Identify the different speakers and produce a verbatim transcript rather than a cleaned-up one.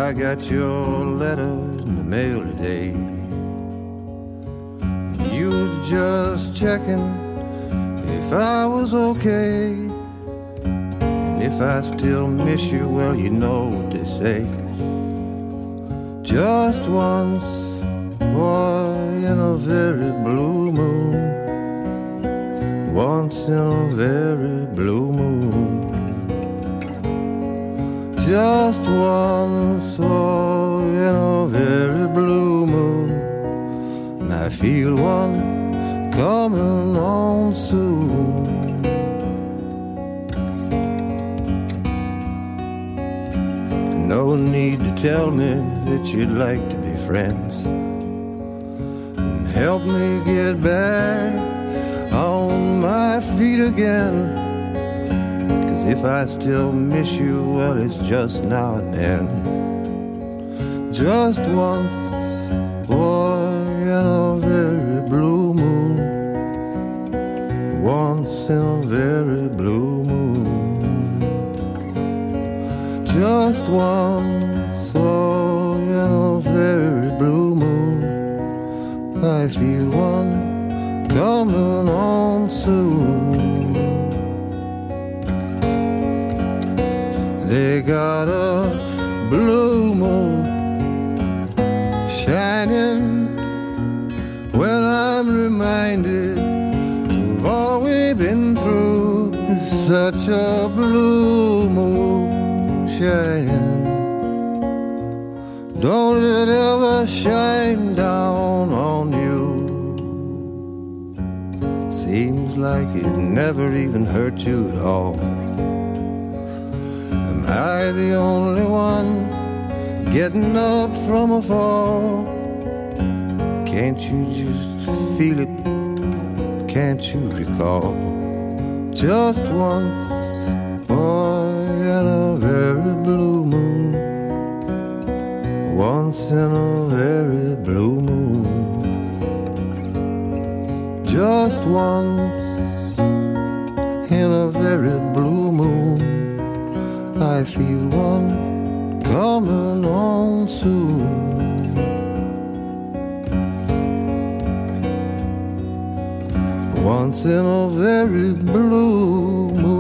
Speaker 1: I got your letter in the mail today. You were just checking if I was okay. And if I still miss you, well, you know what they say. Just once, boy, in a very blue moon. Once in a very blue moon. Just once, oh, in a very blue moon. And I feel one coming on soon. No need to tell me that you'd like to be friends and help me get back on my feet again. Cause if I still miss you, well, it's just now and then. Just once, boy, in a very blue moon. Once in a very blue moon. Just once, oh, in a very blue moon. I feel one coming on soon. They got a blue moon shining when I'm reminded of all we've been through. It's such a blue moon shining. Don't it ever shine down on you. Seems like it never even hurt you at all. Am I the only one getting up from a fall? Can't you just feel it? Can't you recall? Just once, boy, in a very blue moon. Once in a very blue moon. Just once, in a very blue moon. I feel one coming on soon. Once in a very blue moon.